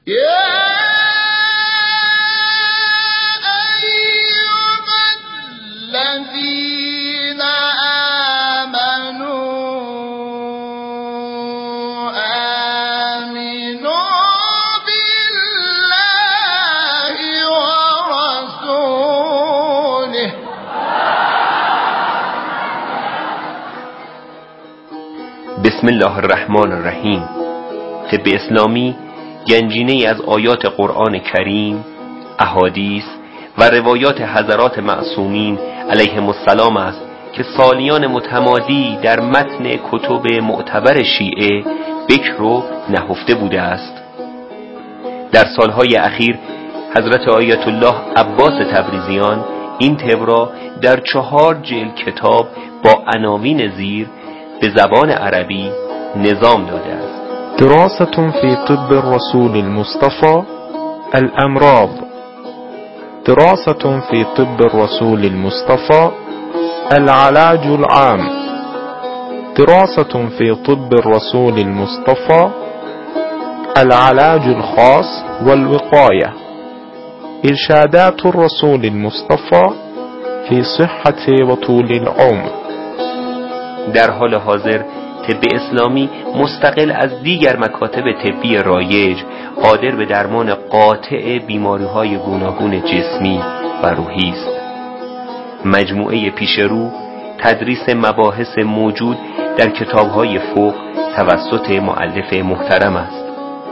بسم الله الرحمن الرحیم. طب اسلامی گنجینه‌ای از آیات قرآن کریم، احادیث و روایات حضرات معصومین علیهم السلام است که سالیان متمادی در متن کتب معتبر شیعه بکر و نهفته بوده است. در سالهای اخیر حضرت آیت الله عباس تبریزیان این طب را در 4 جلد کتاب با عناوین زیر به زبان عربی نظام داده است. دراسة في طب الرسول المصطفى الأمراض. دراسة في طب الرسول المصطفى العلاج العام. دراسة في طب الرسول المصطفى العلاج الخاص والوقاية. إرشادات الرسول المصطفى في صحة وطول العمر. در حال حاضر طب اسلامی مستقل از دیگر مکاتب طبی رایج قادر به درمان قاطع بیماری‌های گوناگون جسمی و روحی است. مجموعه پیشرو تدریس مباحث موجود در کتاب‌های فقه توسط مؤلف محترم است.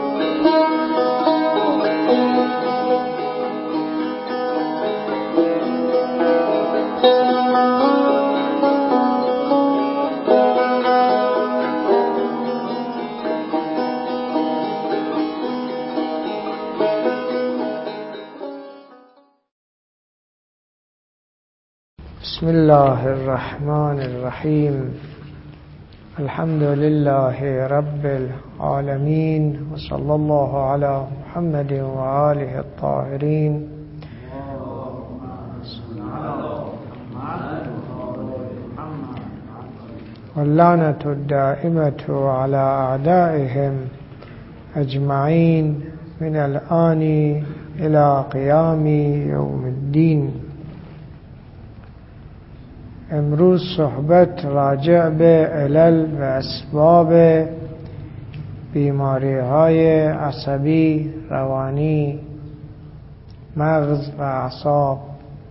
بسم الله الرحمن الرحیم. الحمد لله رب العالمین و صلی الله علی محمد و آله الطاهرین. واللعنة الدائمة على أعدائهم أجمعين من الآن إلى قيام يوم الدين. امروز صحبت راجع به علل و اسباب بیماری های عصبی، روانی، مغز و اعصاب.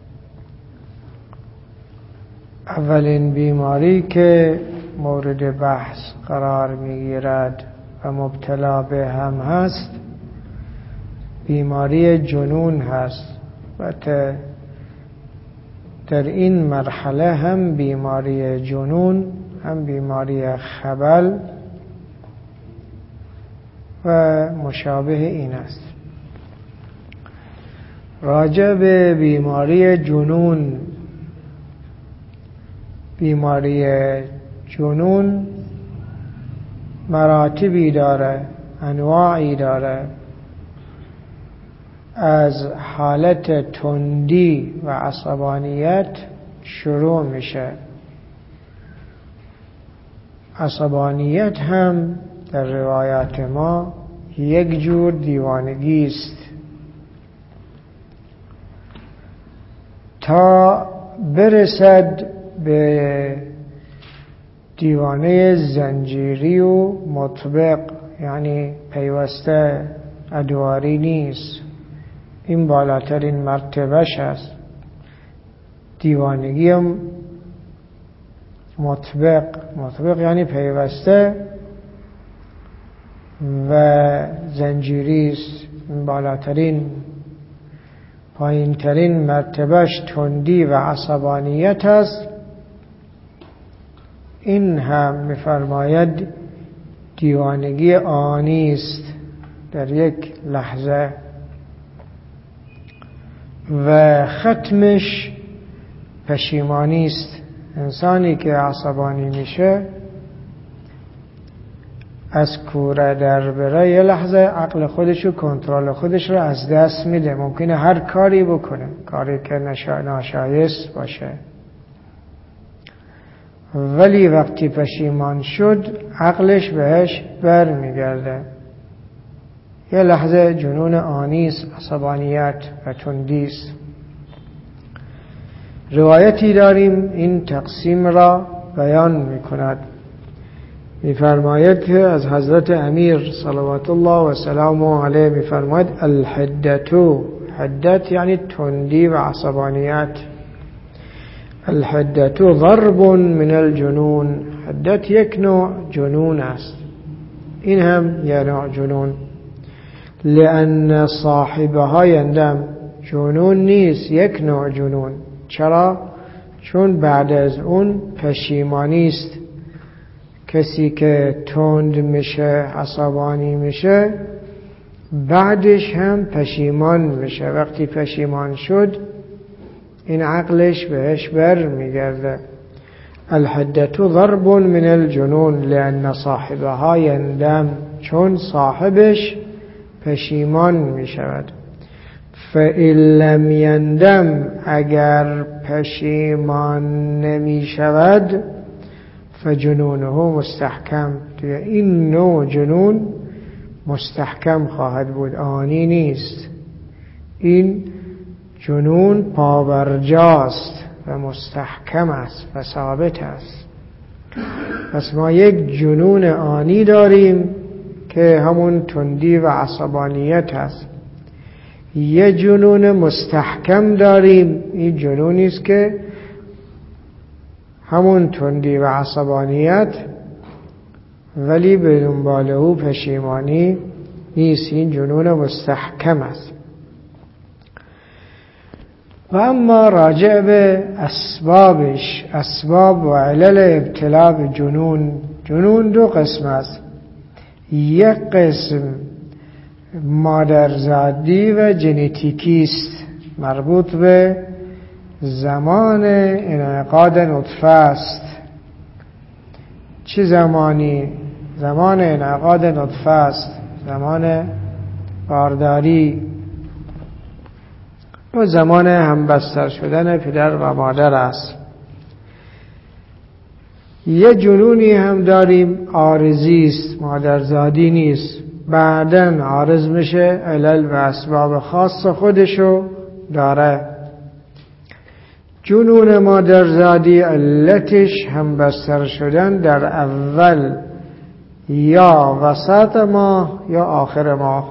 اولین بیماری که مورد بحث قرار میگیرد و مبتلا به هم هست بیماری جنون هست و در این مرحله هم بیماری جنون هم بیماری خبل و مشابه این است. راجع به بیماری جنون، بیماری جنون مراتبی داره، انواعی داره. از حالت تندی و عصبانیت شروع میشه. عصبانیت هم در روایات ما یک جور دیوانگی است. تا برسد به دیوانه زنجیری و مطبق، یعنی پیوسته ادواری نیست، این بالاترین مرتبهش است. دیوانگی مطبق یعنی پیوسته و زنجیری است. این بالاترین، پایینترین مرتبهش تندی و عصبانیت است. این هم می‌فرماید دیوانگی آنی است، در یک لحظه، و ختمش پشیمانی است. انسانی که عصبانی میشه از کوره در بره یه لحظه عقل خودش و کنترل خودش رو از دست میده. ممکنه هر کاری بکنه، کاری که ناشایست باشه، ولی وقتی پشیمان شد عقلش بهش بر میگرده. یه لحظه جنون آنیست، عصبانیت و تندیست. روایتی داریم این تقسیم را بیان می‌کند. می‌فرماید که از حضرت امیر صلوات الله و سلامه علیه می‌فرماید الحدتو، حدت یعنی تندی و عصبانیت، الحدتو ضرب من الجنون، حدت یک نوع جنون است، این هم یک نوع جنون. لأن صاحبها یندم، جنون نیست، یک نوع جنون. چرا؟ چون بعد از اون پشیمانی است. کسی که تند میشه، عصبانی میشه، بعدش هم پشیمان میشه. وقتی پشیمان شد این عقلش بهش بر میگرده. الحدت ضرب من الجنون لأن صاحبها یندم، چون صاحبش پشیمان میشود. فإن لم یندم، اگر پشیمان نمیشود، فجنونه مستحکم، این نوع جنون مستحکم خواهد بود، آنی نیست. این جنون پابرجاست و مستحکم است و ثابت است. پس ما یک جنون آنی داریم که همون تندی و عصبانیت است. یه جنون مستحکم داریم، این جنونی است که همون تندی و عصبانیت ولی به دنبال او پشیمانی نیست، این جنون مستحکم است. و اما راجع به اسبابش، اسباب و علل ابتلا به جنون، جنون دو قسم است. یک قسم مادرزادی و ژنتیکی است، مربوط به زمان انعقاد نطفه است. چه زمانی؟ زمان انعقاد نطفه است، زمان بارداری و زمان همبستر شدن پدر و مادر است. یه جنونی هم داریم عارضی است، مادرزادی نیست، بعداً عارض میشه، علل و اسباب خاص خودشو داره. جنون مادرزادی علتش همبستر شدن در اول یا وسط ماه یا آخر ماه.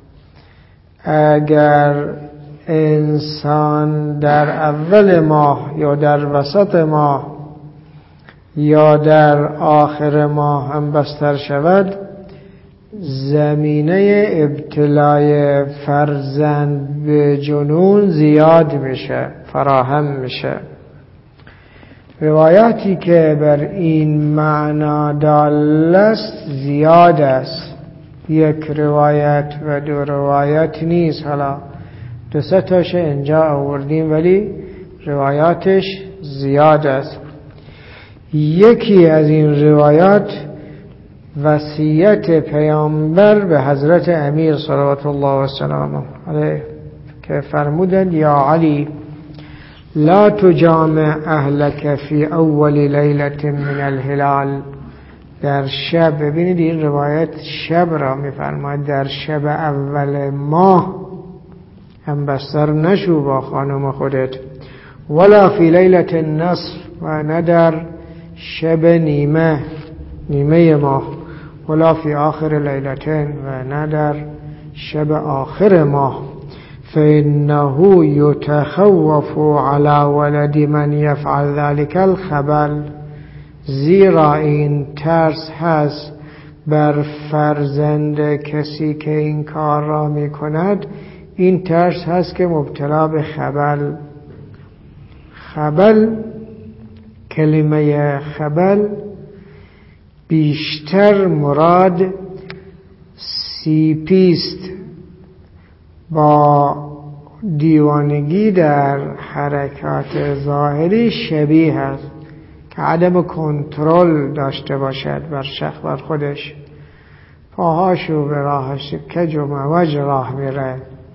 اگر انسان در اول ماه یا در وسط ماه یا در آخر ماه همبستر شود، زمینه ابتلای فرزند به جنون زیاد میشه، فراهم میشه. روایاتی که بر این معنا دال است زیاد است، یک روایت و دو روایت نیست. حالا دو سه تاش اینجا آوردیم ولی روایاتش زیاد است. یکی از این روایات وصیت پیامبر به حضرت امیر صلوات الله و سلامه علیه که فرمودند یا علی لا تجامع اهلک فی اول لیلة من الهلال. در شب، ببینید این روایت شب را میفرماید، در شب اول ماه همبستر نشو با خانم خودت. ولا فی لیلة النصف، و نه در شب نیمه ماه. ولا فی آخر لیلتین، و نه در شب آخر ماه. فإنه يتخوف على ولد من يفعل ذلك الخبل. زیرا این ترس هست بر فرزند کسی که این کار را می کند، این ترس هست که مبتلا به خبل. خبل، کلمه خبل بیشتر مراد سیپیست، با دیوانگی در حرکات ظاهری شبیه است، که عدم کنترل داشته باشد بر خودش، پاهاشو به راهش کج و موج راه میره.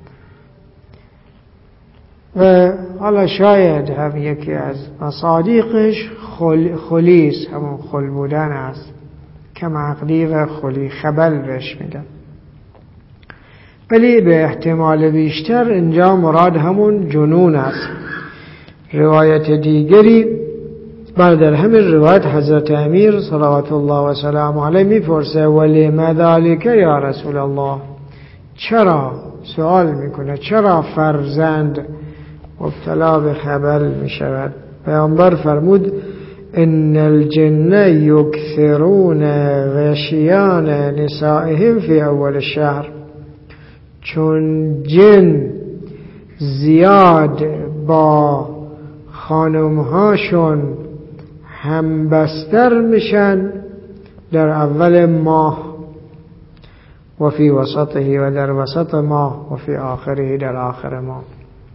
و حالا شاید هم یکی از مصادیقش خلیست، همون خل بودن است، کم عقلی و خلی، خبل بهش میگن. ولی به احتمال بیشتر اینجا مراد همون جنون است. روایت دیگری در همین روایت حضرت امیر صلوات الله و سلام علیه میپرسه ولی ما ذالک یا رسول الله، چرا سوال میکنه چرا فرزند مبتلا به خبل میشود؟ پیامبر فرمود ان الجن یکثرون غشیان نسائهم فی اول الشهر، چون جن زیاد با خانمهاشون همبستر میشن در اول ماه و فی وسطه و در وسط ماه و فی آخره در آخر ماه.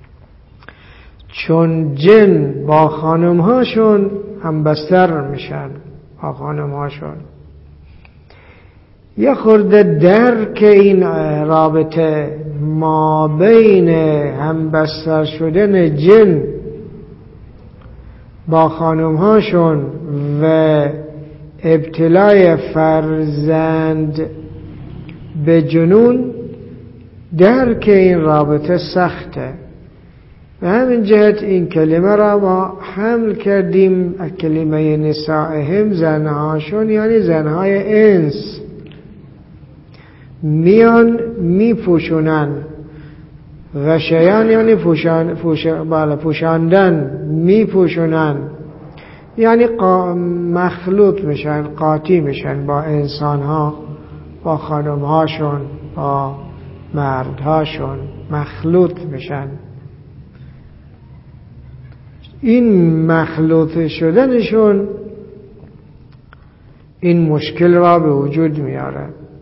چون جن با خانمهاشون همبستر میشن با خانمهاشون. یه خورده درک این رابطه ما بین همبستر شدن جن با خانمهاشون و ابتلای فرزند به جنون، درک این رابطه سخته. به همین جهت این کلمه را ما حمل کردیم، کلمه نسائهم زنهاشون، یعنی زنهای انس میان میپوشونن. غشیان یعنی پوشاندن، میپوشونن یعنی مخلوط میشن، قاطی میشن با انسانها، با خانمهاشون، با مردهاشون مخلوط میشن. این مخلوط شدنشون این مشکل را به وجود میاره.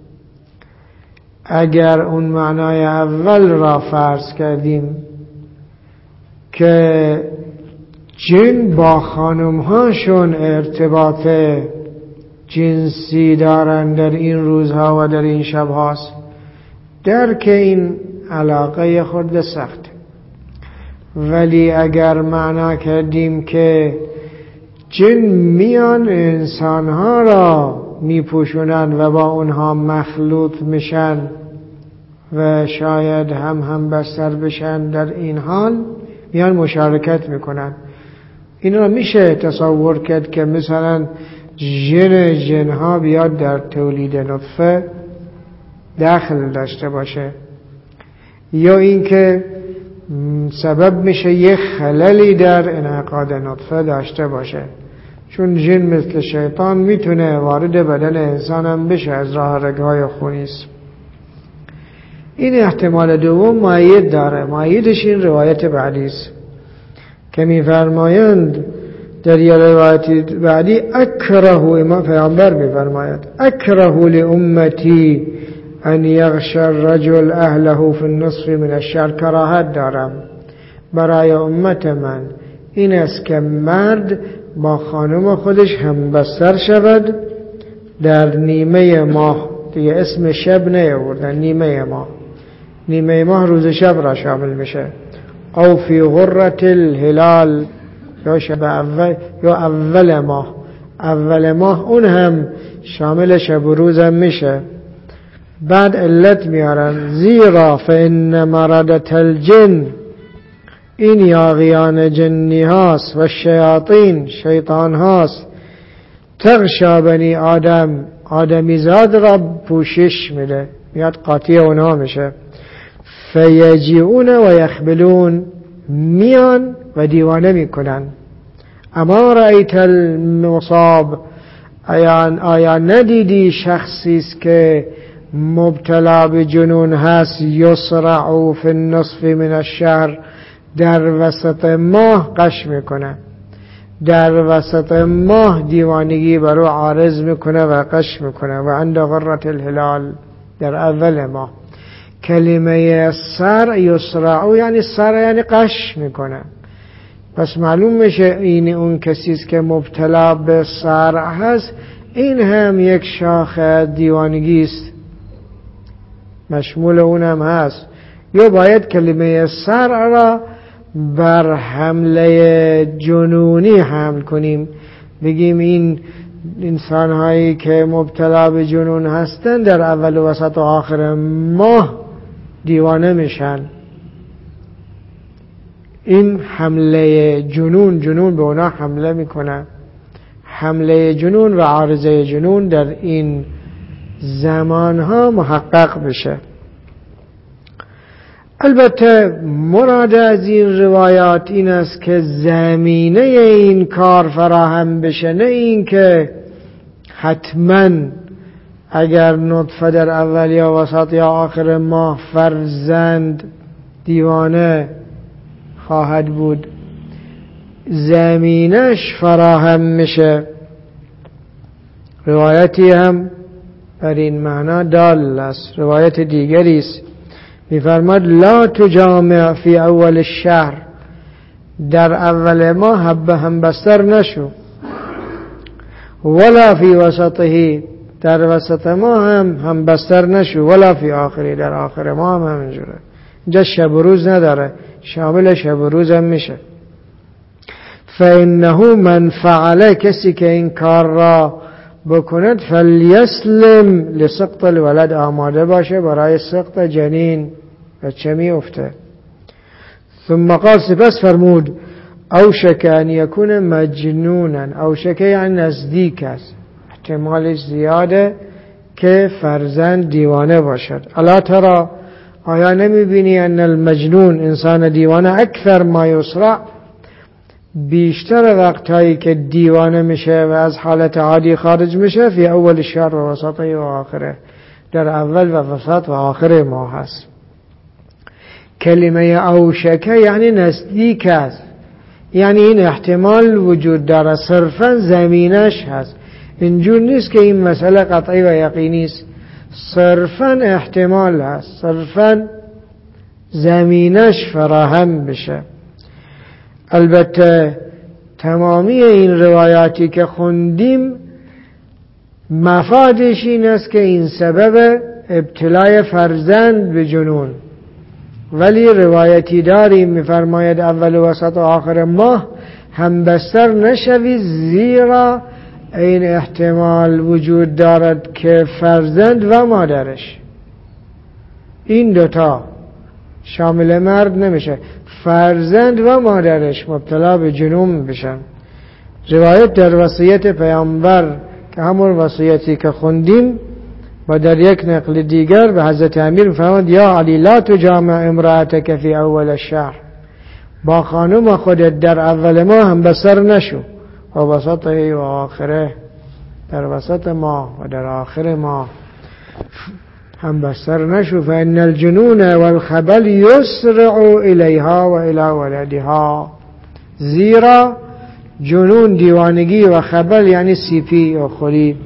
اگر اون معنای اول را فرض کردیم که جن با خانمهاشون ارتباط جنسی دارن در این روزها و در این شبهاست، درک این علاقه خورده سخت. ولی اگر معنا کردیم که جن میان انسانها را میپوشونن و با اونها مخلوط میشن و شاید هم بستر بشن، در این حال میان مشارکت میکنن. این را میشه تصور کرد که مثلا جنها بیاد در تولید نطفه دخل داشته باشه، یا اینکه سبب میشه یک خللی در انعقاد نطفه داشته باشه، چون جن مثل شیطان میتونه وارد بدن انسان هم بشه از راه رگهای خونیست. این احتمال دوم مؤید داره. مؤیدش این روایت بعدیست که میفرمایند در یه روایت بعدی اکره، امام پیامبر میفرماید اکره لامتی ان یغشی الرجل اهله فی النصف من الشهر، کراهت دارم برای امت من این است که مرد با خانم خودش هم بستر شود در نیمه ماه. دیگه اسم شب نیاوردن، نیمه ماه روز شب را شامل میشه. او فی غرة الهلال، یا شب اول یا اول ماه اون هم شامل شب و روز هم میشه. بعد علت میارن زیرا فإن مردة الجن، این یاغیان جنی هاست، و شیاطین شیطان هاست، تغشا بنی آدم، آدمی زاد را پوشش میده، میاد قاطی اونها میشه. فیجیعون و یخبلون، میان و دیوانه میکنن. اما رأیت المصاب، آیا ندیدی شخصی است که مبتلا به جنون هست، یسرع فی النصف من الشهر، در وسط ماه قش میکنه، در وسط ماه دیوانگی برو عارض میکنه و قش میکنه. و عند غرة الهلال، در اول ماه. کلمه سر یسرع یعنی سر یعنی قش میکنه. پس معلوم میشه این اون کسی است که مبتلا به سر هست، این هم یک شاخه دیوانگی است، مشمول اونم هست. یا باید کلمه سر را بر حمله جنونی حمل کنیم، بگیم این انسان هایی که مبتلا به جنون هستند در اول و وسط و آخر ماه دیوانه میشن. این حمله جنون به اونا حمله میکنه. حمله جنون و عارضه جنون در این زمانها محقق بشه. البته مراد از این روایات این است که زمینه این کار فراهم بشه، نه این که حتما اگر نطفه در اول یا وسط یا آخر ماه فرزند دیوانه خواهد بود. زمینش فراهم میشه. روایتی هم بر این معنا دال است. روایت دیگری است می‌فرماد لا تجامع فی اول الشهر، در اول ماه حبه هم بستر نشو، ولا فی وسطه، در وسط ماه هم بستر نشو، ولا فی آخری، در آخر ماه هم همینجوره. اینجا شب و روز نداره، شامل شب و روز هم میشه. فإنه من فعل، کسی که این کار را بکند، فلیسلم لسقط الولد، آماده باشه برای سقط جنین، بچه می افته. ثم قال، سپس فرمود اوشک ان یکون مجنونا، اوشک یعنی نزدیک است، احتمالش زیاده که فرزند دیوانه باشد. الا ترى، آیا نمی بینی ان المجنون، انسان دیوانه، اکثر ما یسرع، بیشتر وقتایی که دیوانه میشه و از حالت عادی خارج میشه، فی اول شهر و وسطه و آخره، در اول و وسط و آخر ماه هست. کلمه اوشکه یعنی نزدیک است، یعنی این احتمال وجود داره، صرفا زمینش هست. اینجور نیست که این مسئله قطعی و یقینی است، صرفا احتمال هست، صرفا زمینش فراهم بشه. البته تمامی این روایاتی که خوندیم مفادش این است که این سبب ابتلای فرزند به جنون، ولی روایتی داریم می‌فرماید اول و وسط و آخر ماه هم بستر نشوی، زیرا این احتمال وجود دارد که فرزند و مادرش، این دوتا شامل مرد نمیشه، فرزند و مادرش مبتلا به جنون بشن. روایت در وصیت پیامبر که همون وصیتی که خوندیم و در یک نقل دیگر به حضرت امیر فرمود یا علی لا تجامع امرأتک فی اول الشهر، با خانم خودت در اول ماه هم بستر نشو، و وسطه و آخره، در وسط ماه و در آخر ماه هم بستر نشو. فإن الجنون والخبل يسرع إليها و إلى ولدها، زیرا جنون، دیوانگی و خبل یعنی سیپی یا خوری،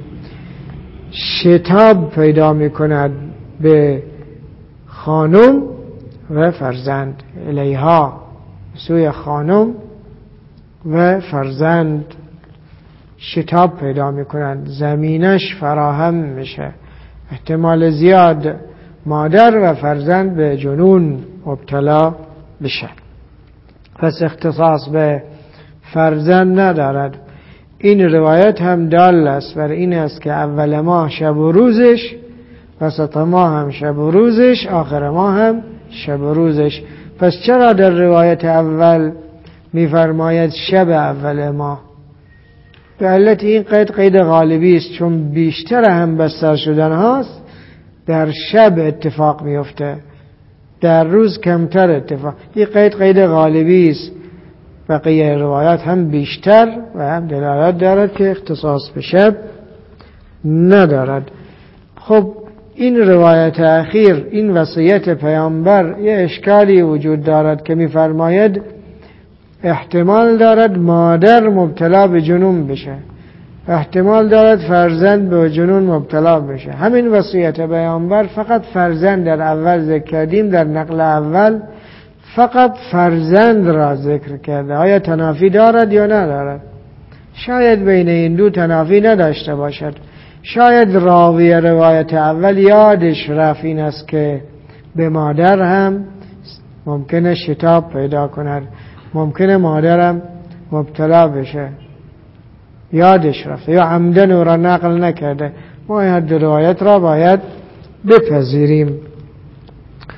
شتاب پیدا می کند به خانم و فرزند، الیها، سوی خانم و فرزند شتاب پیدا می کند، زمینش فراهم میشه. احتمال زیاد مادر و فرزند به جنون مبتلا بشه. پس اختصاص به فرزند ندارد. این روایت هم دال است بر این است که اول ماه شب و روزش، وسط ماه هم شب و روزش، آخر ماه هم شب و روزش. پس چرا در روایت اول می‌فرماید شب اول ماه؟ به علت این قید غالبی است، چون بیشتر هم بستر شدن هاست در شب اتفاق میفته، در روز کمتر اتفاق. این قید غالبی است. بقیه روایات هم بیشتر و هم دلالت دارد که اختصاص به شب ندارد. خب این روایت اخیر، این وصیت پیامبر، یه اشکالی وجود دارد که می‌فرماید احتمال دارد مادر مبتلا به جنون بشه، احتمال دارد فرزند به جنون مبتلا بشه. همین وصیت پیامبر فقط فرزند در اول ذکر کردیم، در نقل اول فقط فرزند را ذکر کرده. آیا تنافی دارد یا ندارد؟ شاید بین این دو تنافی نداشته باشد. شاید راوی روایت اول یادش رفت این است که به مادر هم ممکنه شتاب پیدا کند، ممکنه مادرم مبتلا بشه، یادش رفته یا عمدن او را نقل نکرده. ما این روایت را باید بپذیریم.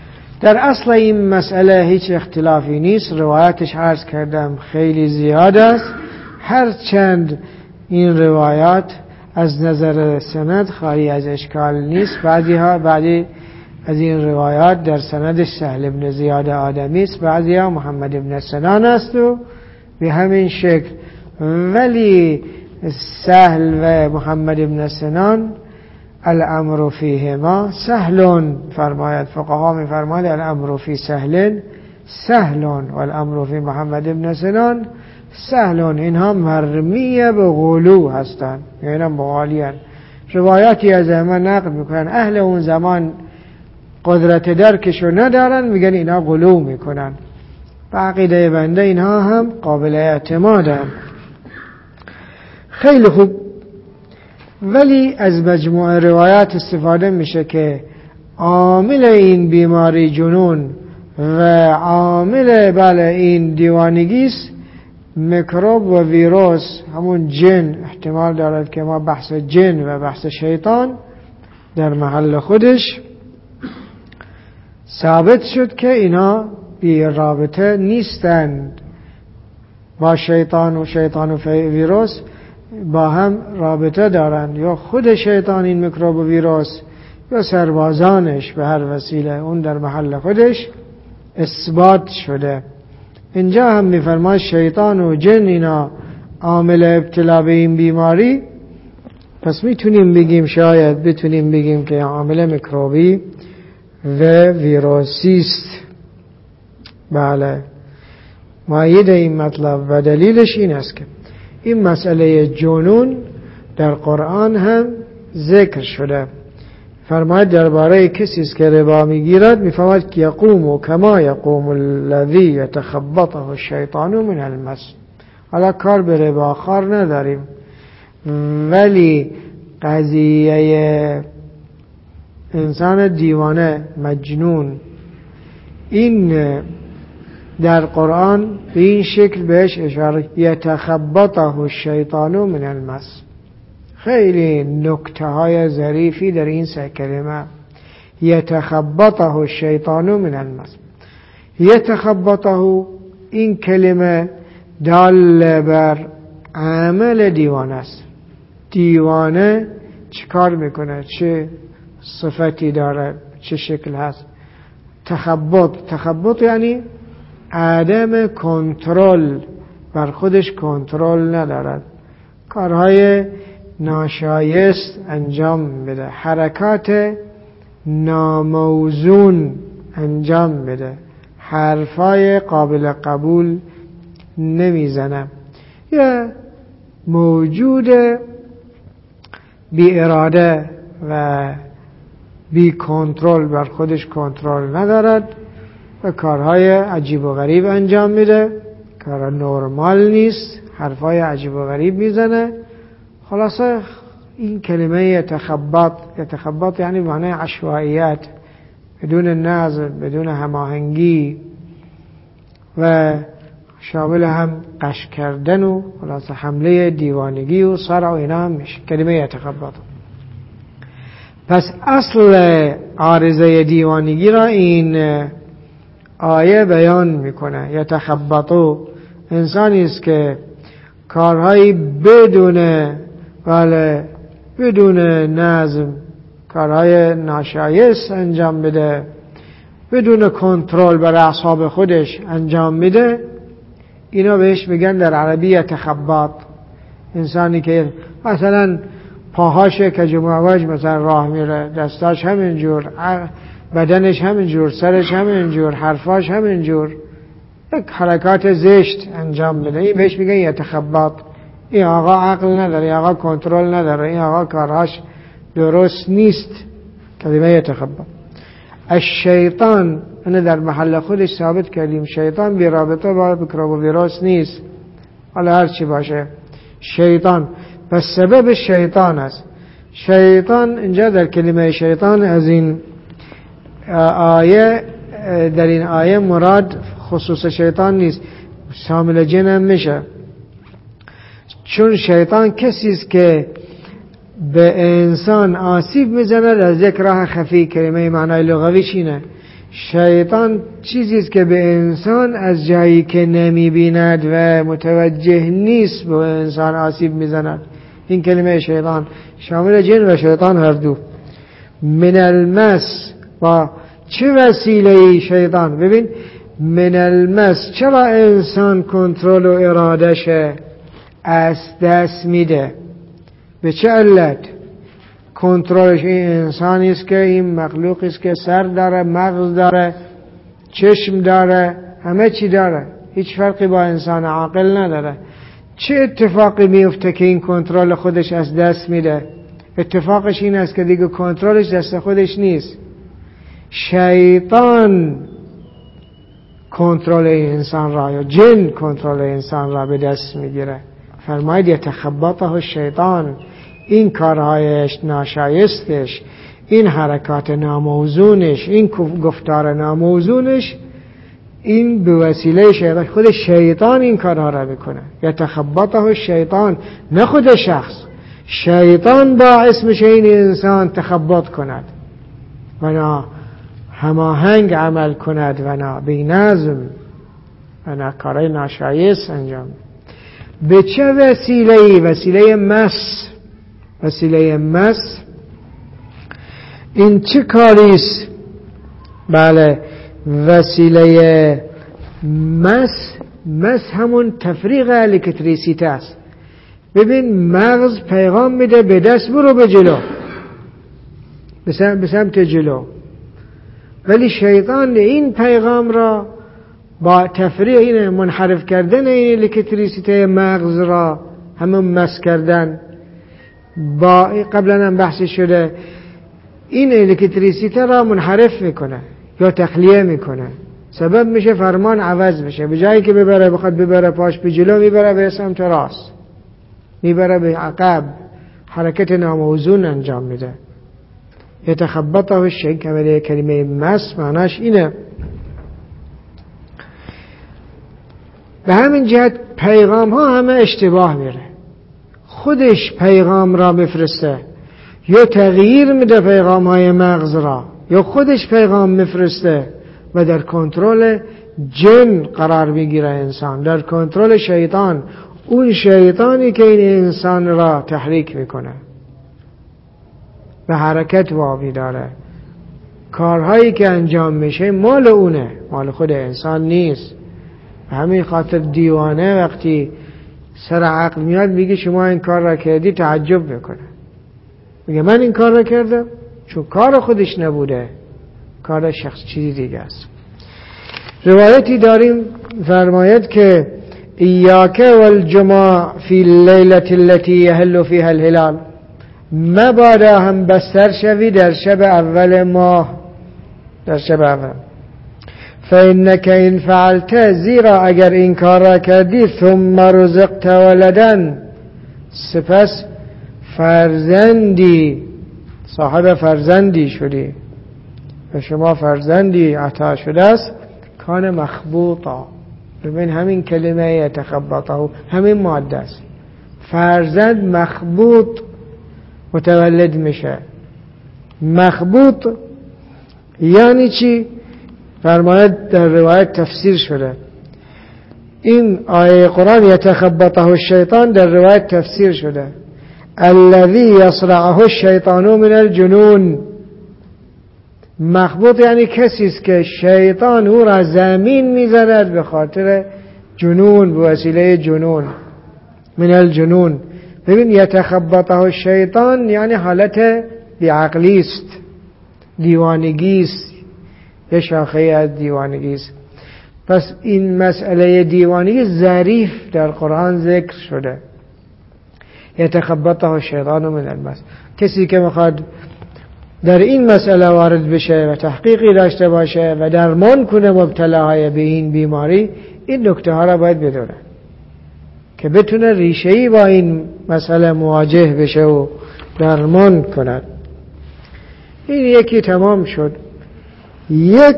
در اصل این مسئله هیچ اختلافی نیست. روایتش عرض کردم خیلی زیاد است، هرچند این روایات از نظر سند خالی از اشکال نیست. بعضی از این روایات در سندش سهل ابن زیاد آدمی است، بعضی ها محمد ابن سنان است و به همین شکل. ولی سهل و محمد ابن سنان الامر فیهما سهل، فرماید فقها می فرماید الامر فی سهل و الامر فی محمد ابن سنان سهل. اینها مرمیه به غلو هستند، یعنی مغالیان. روایاتی از من نقل میکنن اهل اون زمان قدرت درکشو ندارن، میگن اینا غلو میکنن. به عقیده بنده اینها هم قابل اعتمادن. خیلی خوب. ولی از مجموعه روایات استفاده میشه که عامل این بیماری جنون و عامل این دیوانگی است میکروب و ویروس، همون جن. احتمال دارد که ما بحث جن و بحث شیطان در محل خودش ثابت شد که اینا بی رابطه نیستند با شیطان و ویروس با هم رابطه دارند، یا خود شیطان این میکروب و ویروس یا سربازانش به هر وسیله، اون در محل خودش اثبات شده. اینجا هم میفرماید شیطان و جن اینا عامل ابتلا به این بیماری، پس میتونیم بگیم، شاید بتونیم بگیم که عامل میکروبی و ویروسی است. بله، مؤید این مطلب و دلیلش این است که این مسئله جنون در قرآن هم ذکر شده. فرماید درباره کسی است که ربا میگیرد، میفرماید که یقوم کما یقوم الذی یتخبطه الشیطان من المس. حالا کار به رباخوار نداریم، ولی قضیه انسان دیوانه مجنون این در قرآن به این شکل بهش اشاره، یتخبطه الشیطان من المس. خیلی نکته های ظریفی در این سه کلمه، یتخبطه الشیطان من المس. یتخبطه، این کلمه دال بر عمل دیوانه است. دیوانه چه کار میکنه، چه صفتی داره، چه شکل هست. تخبط یعنی عدم کنترل، بر خودش کنترل ندارد، کارهای ناشایست انجام بده، حرکات ناموزون انجام بده، حرفای قابل قبول نمیزنه، یا موجود بی اراده و بی کنترل، بر خودش کنترل ندارد و کارهای عجیب و غریب انجام میده، کار نرمال نیست، حرفای عجیب و غریب میزنه. خلاصه این کلمه یتخبط یعنی معنی عشوائیت، بدون نظم، بدون هماهنگی و شامل هم قش کردن و خلاصه حمله دیوانگی و صرع و اینا هم میشه کلمه یتخبط. پس اصل عارضه دیوانگی را این آیه بیان میکنه. یتخبطو انسانی است که کارهایی بدون نظم، کارهای ناشایست انجام بده، بدون کنترل بر اعصاب خودش انجام میده، اینا بهش میگن در عربی یتخبط. انسانی که مثلا پاهاش کج و معوج مثلا راه میره، دستاش همینجور، بدنش همینجور، سرش همینجور، حرفاش همینجور، یک حرکات زشت انجام میده، این بهش میگن یتخبط. این آقا عقل نداره، این آقا کنترل نداره، این آقا کارهاش درست نیست. کلمه یتخبط. الشیطان، اینه در محل خودش ثابت کردیم، شیطان بی رابطه با میکروب و ویروس نیست، حالا هر چی باشه شیطان بس سبب شیطان است. شیطان اینجا در کلمه شیطان از این آیه، در این آیه مراد خصوص شیطان نیست، شامل جن هم میشه، چون شیطان کسی است که به انسان آسیب میزنه از یک راه خفی. کلمه معنای لغویش اینه، شیطان چیزیست که به انسان از جایی که نمی‌بیند و متوجه نیست به انسان آسیب می‌زند. این کلمه شیطان شامل جن و شیطان هر دو. من المس، با چه وسیله‌ای شیطان؟ ببین، من المس، چرا انسان کنترل و ارادهش از دست میده؟ به چه علت؟ کنترلش این انسانی است که این مخلوقی است که سر داره، مغز داره، چشم داره، همه چی داره، هیچ فرقی با انسان عاقل نداره. چه اتفاقی میفته که این کنترل خودش از دست میده؟ اتفاقش این است که دیگه کنترلش دست خودش نیست، شیطان کنترل انسان را یا جن کنترل انسان را به دست میگیره. فرماید یتخبطه الشیطان، این کارهایش ناشایستش، این حرکات ناموزونش، این گفتار ناموزونش، این به وسیله شیطان، خود شیطان این کارها را میکنه. یتخبطه الشیطان، نه خود شخص، شیطان باعث میشه این انسان تخبط کند و نه هماهنگ عمل کند و نه بی نظم و نه کارهای ناشایست انجام. به چه وسیله‌ای؟ وسیله مس. وسیله مس این چه کاریست؟ بله، وسیله مس همون تفریق الکتریسیته است. ببین، مغز پیغام میده به دست برو به جلو، به سمت جلو، ولی شیطان این پیغام را با تفریق، این منحرف کردن این الکتریسیته مغز را، همون مس کردن، با قبلا هم بحث شده، این الکتریسیته را منحرف میکنه یا تخلیه میکنه، سبب میشه فرمان عوض میشه، به جایی که بخواد ببره پاش به جلو، میبره به سمت راست، میبره به عقب، حرکت ناموزون انجام میده. یتخبطه الشیطان، کلمه مس معناش اینه. به همین جهت پیغام ها همه اشتباه میره، خودش پیغام را بفرسته یا تغییر میده پیغام های مغز را، یا خودش پیغام میفرسته و در کنترل جن قرار میگیره انسان، در کنترل شیطان، اون شیطانی که این انسان را تحریک میکنه، به حرکت وامی داره. کارهایی که انجام میشه مال اونه، مال خود انسان نیست. همین خاطر دیوانه وقتی سر عقل میاد میگه شما این کار را کردی، تعجب میکنه، میگه من این کار را کردم، چون کار خودش نبوده، کار شخص چیزی دیگه است. روایتی داریم فرماید که ایاک والجماع فی اللیلة التي یحل فیها الهلال، مبادا هم بستر شوی در شب اول ماه، در شب اول. فإنك إن فعلت، زیرا اگر این کار را کردی، ثم رزقت ولدا، سپس فرزندی، صاحب فرزندی شدی و شما فرزندی عطا شده است، کان مخبوطا. ببین همین کلمه یتخبطه همین ماده است، فرزند مخبوط متولد میشه. مخبوط یعنی چی؟ فرماید در روایت تفسیر شده، این آیه قرآن یتخبطه الشیطان در روایت تفسیر شده، الذی یصرعه الشیطان من الجنون. مخبوط یعنی کسی است که شیطان او را زمین میزند به خاطر جنون، به وسیله جنون، من الجنون. ببین یتخبطه الشیطان یعنی حالت بیعقلی است، دیوانگی است، یه شاخه از دیوانگی است. پس این مسئله دیوانگی ظریف در قرآن ذکر شده، یتخبطه الشیطان من المس. کسی که میخواد در این مسئله وارد بشه و تحقیقی داشته باشه و درمان کنه مبتلاهای به این بیماری، این نکته ها را باید بدونه که بتونه ریشه‌ای با این مسئله مواجه بشه و درمان کند. این یکی تمام شد. یک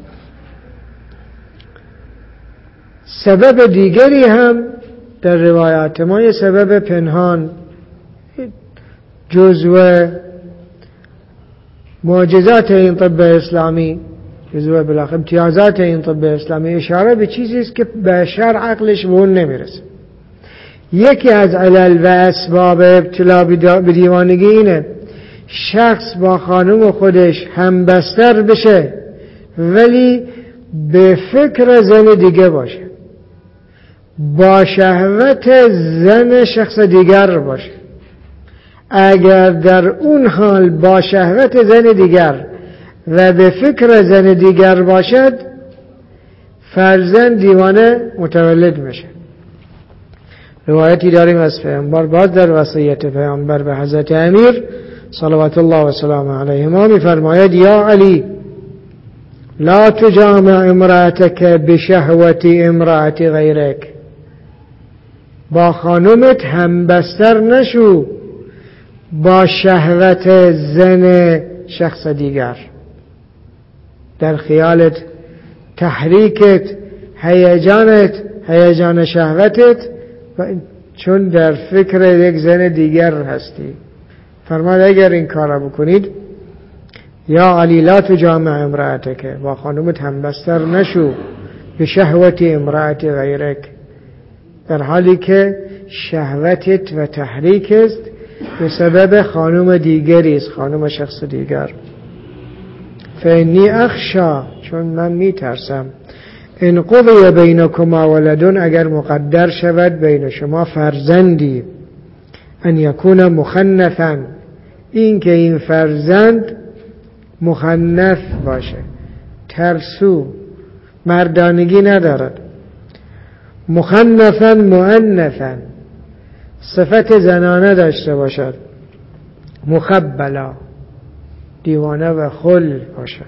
سبب دیگری هم در روایات ما، یه سبب پنهان، جزو معجزات این طب اسلامی، جزو بالاخره امتیازات این طب اسلامی اشاره به چیزی است که بشر عقلش به اون نمیرسه. یکی از علل و اسباب ابتلا به دیوانگی اینه شخص با خانم خودش همبستر بشه ولی به فکر زن دیگه باشه، با شهوت زن شخص دیگر باشه. اگر در اون حال با شهوت زن دیگر و به فکر زن دیگر باشد، فرزند دیوانه متولد میشه. روایتی داریم از پیامبر، باز در وصیت پیامبر به حضرت امیر صلوات الله و سلامه علیهما میفرماید یا علی لا تجامع امرأتك بشهوت امرأة غیرک، با خانومت همبستر نشو با شهوت زن شخص دیگر. در خیالت، تحریکت، هیجان شهوتت، چون در فکر یک زن دیگر هستی. فرماد اگر این کار بکنید یا علی لا تجامع امرأتک، با خانومت همبستر نشو به شهوت امرأة غیرک، در حالی که شهوتت و تحریک است به سبب خانوم دیگری است، خانوم شخص دیگر. فانی اخشا، چون من میترسم، ان قضی بینکما ولدون، اگر مقدر شود بین شما فرزندی، ان یکون مخنثا، این که این فرزند مخنث باشه، ترسو، مردانگی ندارد. مخنثا مؤنثا، صفت زنانه داشته باشد. مخبلا، دیوانه و خل باشد.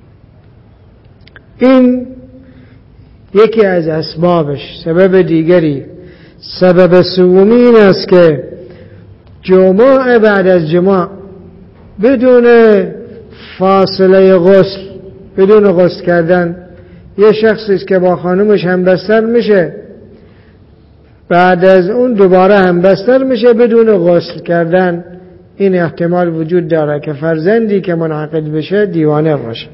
این یکی از اسبابش. سبب دیگری، سبب سومی این است که جماع بعد از جماع بدون فاصله غسل، بدون غسل کردن، یه شخصی است که با خانومش همبستر میشه، بعد از اون دوباره همبستر میشه بدون غسل کردن، این احتمال وجود داره که فرزندی که منعقد بشه دیوانه باشه.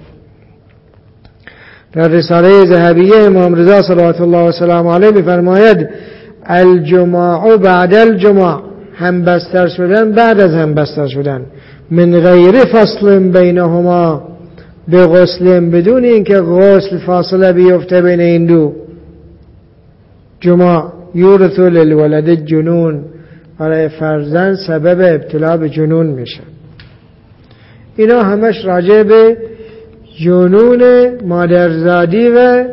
در رساله ذهبیه امام رضا صلوات الله و سلام علیه میفرماید الجماع بعد الجماع، همبستر شدن بعد از همبستر شدن، من غیر فصل بینهما، به غسل، بدون اینکه غسل فاصله بیفته بین این دو. جماع یورث للولد جنون، برای فرزند سبب ابتلا به جنون میشه. اینا همش راجع به جنون مادرزادی و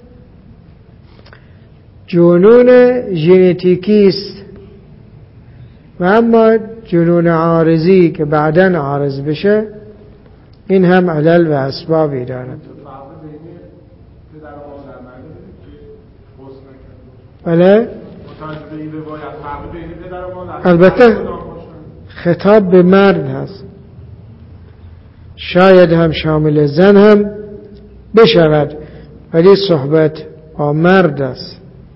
جنون ژنتیکی است. و اما جنون عارضی که بعداً عارض بشه، این هم علل و اسبابی دارد. بله؟ البته خطاب به مرد هست، شاید هم شامل زن هم بشود، ولی صحبت با مرد است.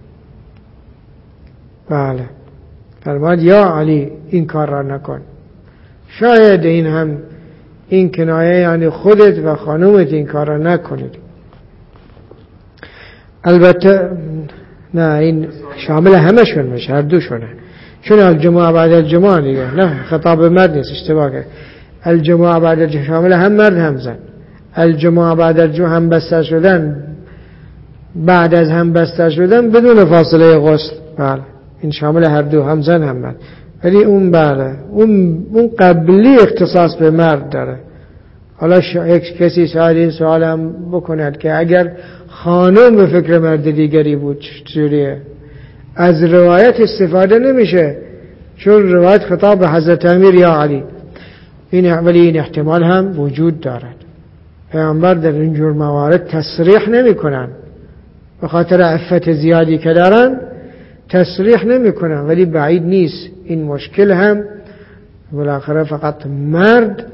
بله، فرماد یا علی این کار را نکن. شاید این هم این کنایه یعنی خودت و خانومت این کار را نکنید. البته نه، این شامل همه شون میشه، هر دوشونه، چون الجماع بعد الجماع دیگه، نه خطاب مرد نیست، اشتباه کرد. الجماع بعد الجماع شامل هم مرد هم زن. الجماع بعد الجماع هم بستر شدن، بعد از هم بستر شدن بدون فاصله غسل، بله این شامل هر دو، هم زن هم مرد. ولی اون بله اون قبلی اختصاص به مرد داره. حالا کسی شاید این سوال هم بکند که اگر خانم به فکر مرد دیگری بود چجوریه؟ از روایت استفاده نمیشه، چون روایت خطاب به حضرت امیر یا علی. ولی این احتمال هم وجود دارد. پیامبر در اینجور موارد تصریح نمی کنن، به خاطر عفت زیادی که دارن تصریح نمی کنن، ولی بعید نیست این مشکل هم بالاخره فقط مرد،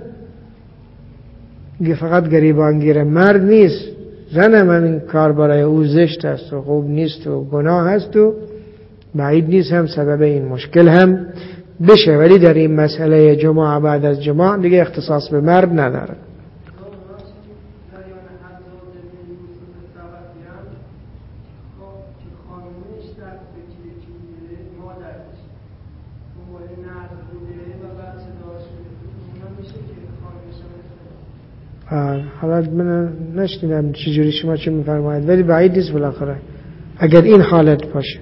فقط گریبانگیر مرد نیست، زن من این کار برای او زشت است و خوب نیست و گناه است و بعید نیست هم سبب این مشکل هم بشه. ولی در این مسئله جماع بعد از جماع دیگه اختصاص به مرد نداره. حالا من نشنیدم چجوری شما چه میفرمایید، ولی بعید نیست بالاخره اگر این حالت باشه.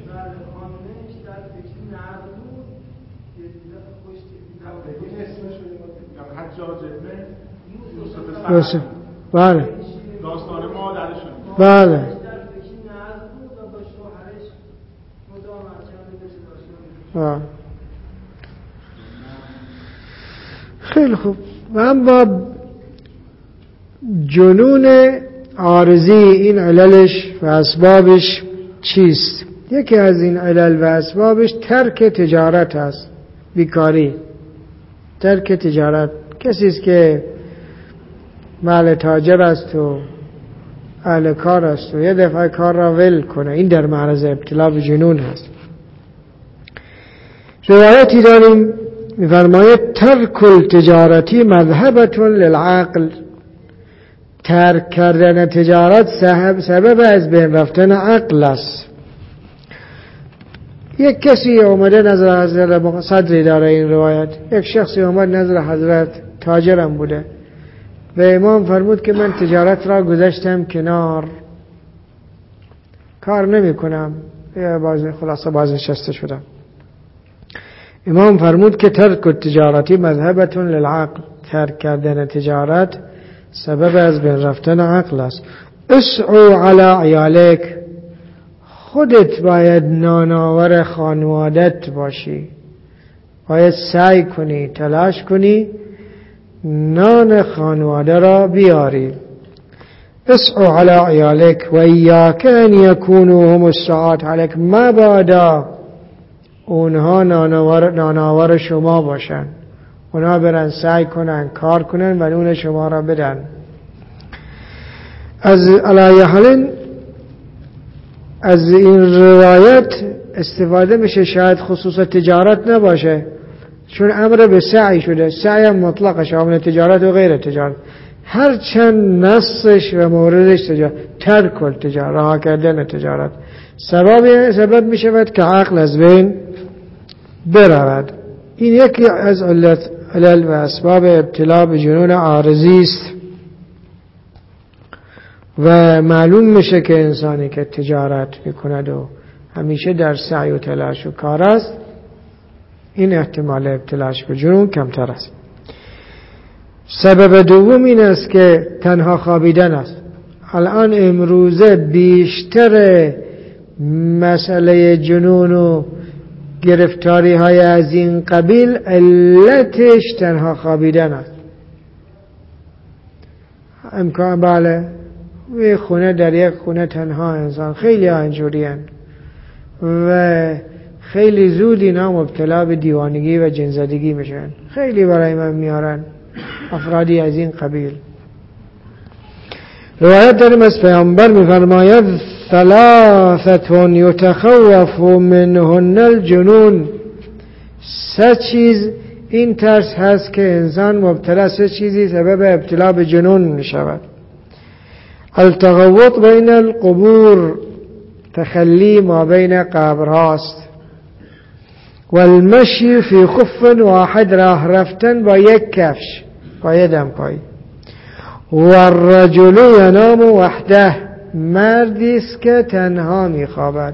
بله داستان مادرشون بله خیلی خوب. من با جنون عارضی این عللش و اسبابش چیست؟ یکی از این علل و اسبابش ترک تجارت است، بیکاری. ترک تجارت، کسی است که مال تاجر است و اهل کار است و یه دفعه کار را ول کنه، این در معرض ابتلا به جنون هست. روایتی داریم می‌فرماید ترک التجارتی مذهبة للعقل. ترک کردن تجارت سبب از بین رفتن عقل است. یک کسی اومده نظر حضرت، صدری داره این روایت، یک شخصی اومد نظر حضرت، تاجرم بوده، و امام فرمود که من تجارت را گذاشتم کنار، کار نمی کنم، خلاصه بازنشسته شدم. امام فرمود که ترک التجارتی مذهبة للعقل. ترک کردن تجارت سبب از بین رفتن عقل است. اسعوا علی عیالک. خودت باید نانآور خانوادت باشی، باید سعی کنی، تلاش کنی نان خانواده را بیاری. اسعوا علی عیالک و ایاک ان یکونوا هم الساعات علیک. مبادا اونها نانآور شما باشن، اونها برن سعی کنن کار کنن و نون شما را بدن. از علی حال از این روایت استفاده میشه، شاید خصوص تجارت نباشه چون امر به سعی شده، سعی هم مطلق شامل تجارت و غیر تجارت، هر چند نصش و موردش تجارت، ترک التجارت، رها کردن تجارت سبب میشود که عقل از بین برود. این یکی از علل و اسباب ابتلا به جنون عارضی است و معلوم میشه که انسانی که تجارت میکند و همیشه در سعی و تلاش و کار است، این احتمال ابتلاش به جنون کمتر است. سبب دوم این است که تنها خوابیدن است. الان امروزه بیشتر مسئله جنون و گرفتاری های از این قبیل علتش تنها خوابیدن است. امکان بله یه خونه، در یک خونه تنها انسان، خیلی ها اینجوری هستند و خیلی زود اینا مبتلا به دیوانگی و جنزدگی میشن. خیلی برای من میارن افرادی از این قبیل. روایت داریم از پیامبر میفرماید ثلاثة یتخوف منهن الجنون. سه چیز این ترس هست که انسان مبتلا، سه چیزی سبب ابتلا به جنون میشود. التغوط بین القبور، تخلی ما بین قبرهاست، والمشی فی خف واحد، راه رفتن با یک کفش، با یک دمپایی. والرجل ینام وحده، مردی است که تنها میخوابد.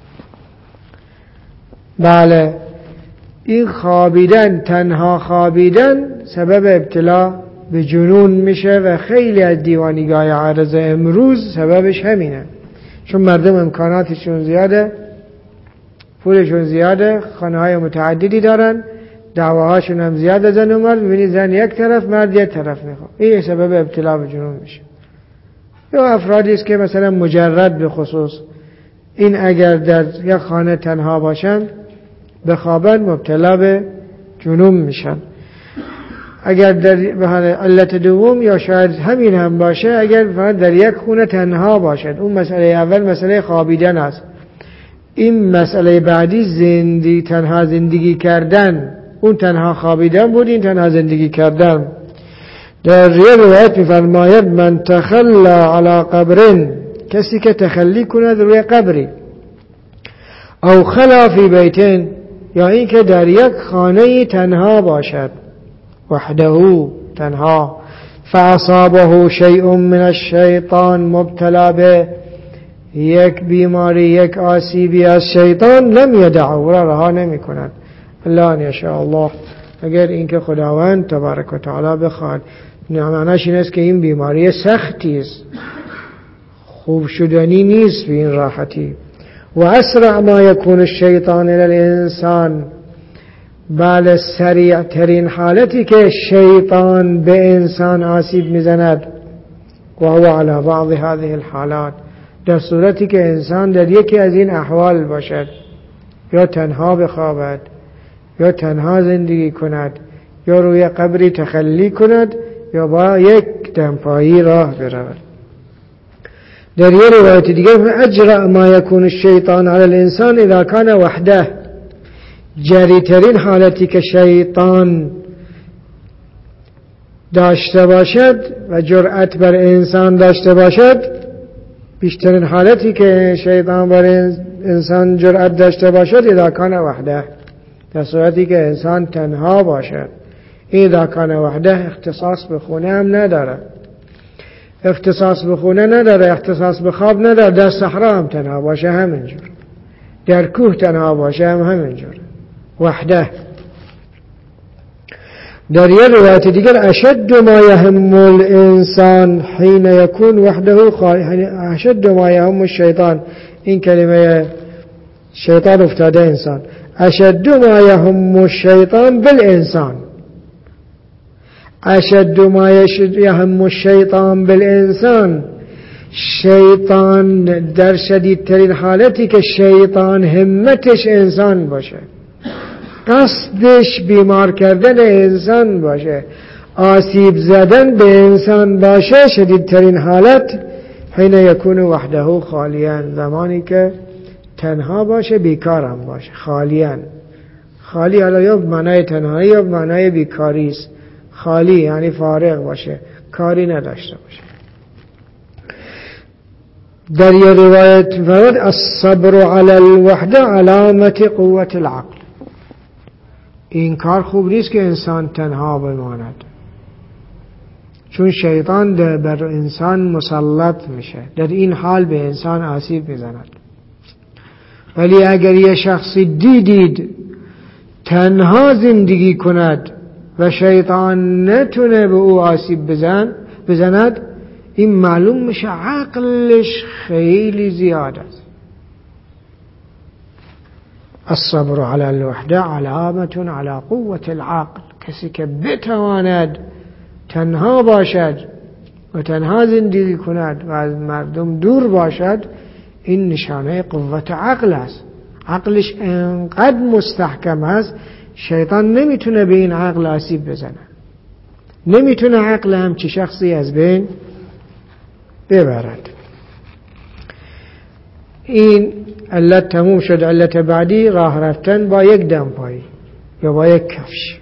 بله این خوابیدن، تنها خوابیدن سبب ابتلا به جنون میشه و خیلی از دیوانی‌های عارض امروز سببش همینه، چون مردم امکاناتشون زیاده، پولشون زیاده، خانه‌های متعددی دارن، دعواهاشون هم زیاده. زن و مرد، می‌بینی زن یک طرف، مرد یک طرف میخواد، این سبب ابتلا به جنون میشه. یا افرادی است که مثلا مجرد به خصوص، این اگر در یک خانه تنها باشن بخوابن مبتلا به جنون میشن. اگر در علت دوم یا شاید همین هم باشه، اگر در یک خونه تنها باشد، اون مسئله اول مسئله خوابیدن است. این مسئله بعدی تنها زندگی کردن، اون تنها خوابیدن بود، این تنها زندگی کردن. در روایت می‌فرماید من تخلا علی قبر، کسی که تخلی کند روی قبری، او خلا فی بیتین، یا این که در یک خانه تنها باشد، وحده تنها فاصابه شیء من الشیطان مبتلا به یک بیماری یک آسیبی از شیطان لم یدعه رها نمی کند الا ان یشاء الله اگر اینکه خداوند تبارک و تعالی بخواد. معنیش این است که این بیماری سختی است خوب شدنی نیست به این راحتی. و اسرع ما یکون الشیطان الی الانسان بله سریع ترین حالتی که شیطان به انسان آسیب میزند و هو علی بعض هذه الحالات در صورتی که انسان در یکی از این احوال باشد یا تنها بخوابد یا تنها زندگی کند یا روی قبری تخلی کند یا با یک دمپایی راه برود. در یه روایت دیگه اجرأ ما یکون الشیطان علی الانسان اذا کان وحده جریترین حالتی که شیطان داشته باشد و جرأت بر انسان داشته باشد بیشترین حالتی که شیطان بر انسان جرأت داشته باشد اذا کان وحده در صورتی که انسان تنها باشد. اذا کان وحده اختصاص به خونه هم نداره اختصاص به خونه نداره اختصاص به خواب نداره در صحرا هم تنها باشه همینجور در کوه تنها باشه هم همینجور وحده. در یه روایت دیگر اشد ما یهم الانسان حین یکون وحده اشد ما یهم الشیطان این کلمه شیطان افتاده انسان اشد ما یهم الشیطان بالانسان اشد ما یهم الشیطان بالانسان شیطان در شدیدترین حالتی که شیطان همتش انسان باشه قصدش بیمار کردن انسان باشه آسیب زدن به انسان باشه شدیدترین حالت حین یکون وحده خالیا زمانی که تنها باشه بیکارم باشه خالیان خالی حالا یا معنای تنهایی یا معنای بیکاری است خالی یعنی فارغ باشه کاری نداشته باشه. در یه روایت فرد الصبر علی الوحده علامت قوت العقل این کار خوب نیست که انسان تنها بماند چون شیطان بر انسان مسلط میشه در این حال به انسان آسیب میزند. ولی اگر یه شخصی دیدید تنها زندگی کند و شیطان نتونه به او آسیب بزند این معلوم میشه عقلش خیلی زیاد است. الصبر علی الوحده علامت علی قوت العقل کسی که بتواند تنها باشد و تنها زندگی کند و از مردم دور باشد این نشانه قوت عقل است. عقلش انقدر مستحکم است شیطان نمیتونه به این عقل آسیب بزنه نمیتونه عقل همچی شخصی از بین ببرد. این علت تموم شد. علت بعدی راه رفتن با یک دمپایی یا با یک کفش.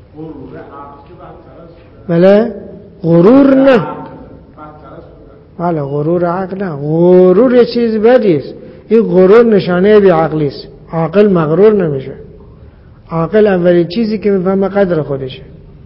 بله غرور نه بله غرور عقل نه غرور یه چیز بدی است. این غرور نشانه بی عقلی است. عاقل مغرور نمیشه. عاقل اولین چیزی که میفهمه قدر خودشه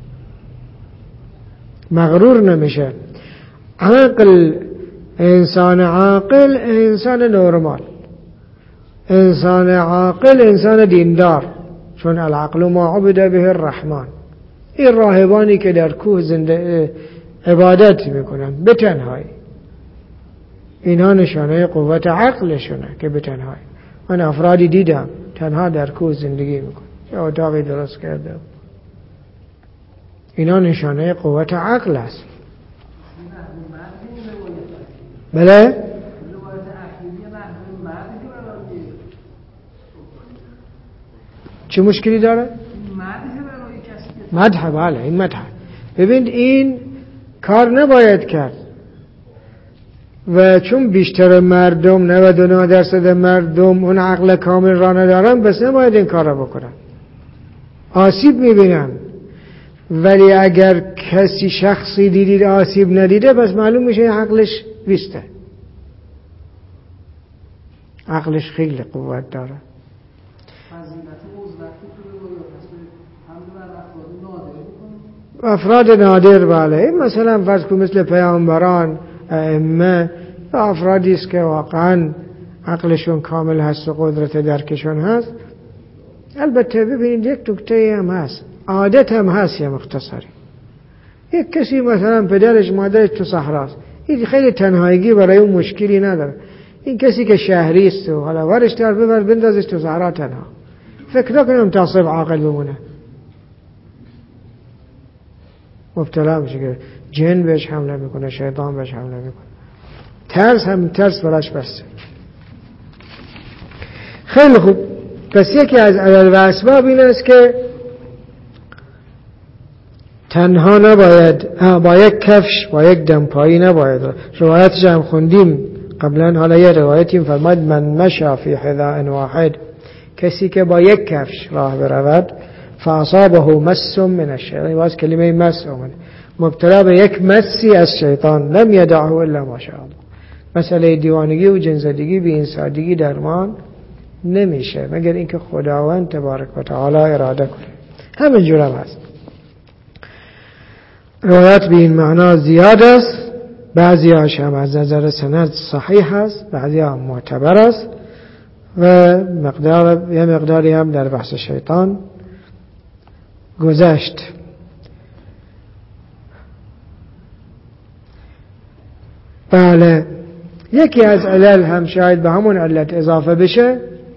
مغرور نمیشه. عقل انسان عاقل انسان نورمال انسان عاقل انسان دیندار چون العقل ما عبد به الرحمن. این راهبانی که در کوه زنده عبادت میکنن به تنهایی اینا نشانه قوت عقلشونه که به تنهایی. من افرادی دیدم تنها در کوه زندگی میکنن یه اتاقی درست کرده اینا نشانه قوت عقل است. بله چه مشکلی داره؟ مدح بله این مدح. ببین این کار نباید کرد و چون بیشتر مردم 99% مردم اون عقل کامل را ندارن بس نباید این کار را بکنن آسیب میبینن. ولی اگر کسی شخصی دیدید آسیب ندیده بس معلوم میشه عقلش بیسته عقلش خیلی قوت داره. افراد نادر بله، مثلا فرض کن مثل پیامبران، ائمه، و افرادی است که واقعا عقلشون کامل هست و قدرت درکشون هست. البته ببینید یک نکته هم هست، عادت هم هست. یه مختصری یک کسی مثلا پدرش مادرش تو صحراست، این خیلی تنهاییگی برای اون مشکلی نداره. این کسی که شهری است و حالا ورش دار ببر بندازش تو صحرا تنها، فکر نکنم تعصب عاقل بمونه، مبتلا میشه که جن بهش حمله میکنه، شیطان بهش حمله میکنه، ترس براش بسته. خیلی خوب، پس یکی از علل و اسباب این است که تنها نباید، با یک کفش با یک دمپایی نباید. روایتش هم خوندیم قبلا، حالا یه روایتی فرماید من مشى فی حذاء واحد، کسی که با یک کفش راه برود فاصابه مس من الشیطان، باز کلمه مس اومده، مبتلا به یک مسی از شیطان، لم یدعه الا ما شاء الله. مسئله دیوانگی و جنزدگی به این سادگی درمان نمیشه مگر اینکه خداوند تبارک و تعالی اراده کنه. همین جور هم هست. روایت به این معنا زیاد است، بعضی هاش هم از نظر سند صحیح است، بعضی هم معتبر است و یه مقداری هم در بحث شیطان گذشت. بله، یکی از علل هم شاید به همون علت اضافه بشه،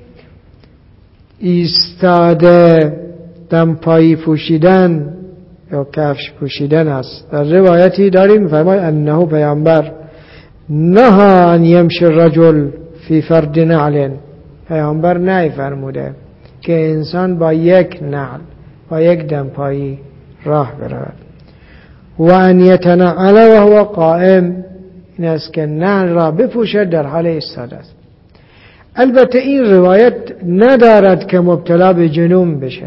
ایستاده دمپایی پوشیدن یا کفش پوشیدن است. در روایتی داریم فرمای انه پیامبر نهى ان یمشی الرجل فی فرد نعل، پیامبر نهی فرموده که انسان با یک نعل، با یک دمپایی راه برود. و ان یتنعل و هو قائم، این است که نعل را بپوشد در حال ایستاده است. البته این روایت ندارد که مبتلا به جنون بشه،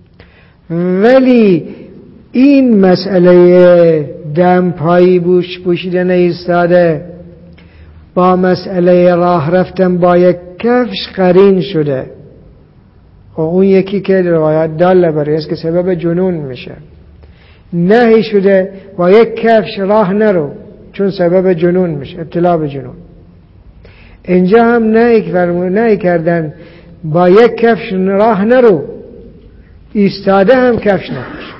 ولی این مسئله دمپایی پوشیدن ایستاده با مسئله راه رفتن با یک کفش قرین شده. و اون یکی که روایت داله برای است که سبب جنون میشه، نهی شده با یک کفش راه نرو چون سبب جنون میشه، ابتلا به جنون. اینجا هم نهی کردن با یک کفش راه نرو، ایستاده هم کفش نپوش.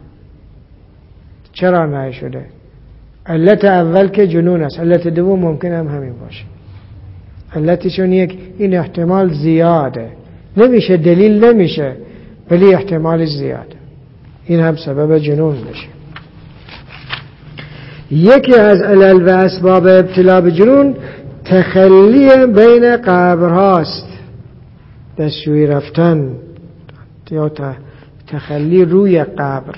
چرا نهی شده؟ علت اول که جنون است، علت دوم ممکن هم همین باشه. علتشون این احتمال زیاده، نمیشه دلیل نمیشه ولی احتمالش زیاده، این هم سبب جنون بشه. یکی از علل و اسباب ابتلا به جنون تخلی بین قبرهاست، دستشویی رفتن یا تخلی روی قبر.